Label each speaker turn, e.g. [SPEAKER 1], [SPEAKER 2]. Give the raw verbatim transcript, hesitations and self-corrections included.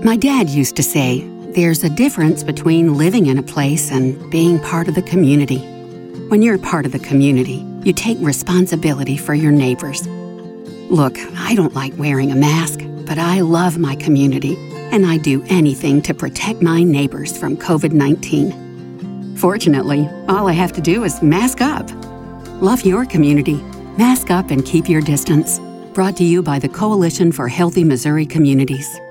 [SPEAKER 1] My dad used to say, there's a difference between living in a place and being part of the community. When you're part of the community, you take responsibility for your neighbors. Look, I don't like wearing a mask, but I love my community, and I do anything to protect my neighbors from COVID nineteen. Fortunately, all I have to do is mask up. Love your community. Mask up and keep your distance. Brought to you by the Coalition for Healthy Missouri Communities.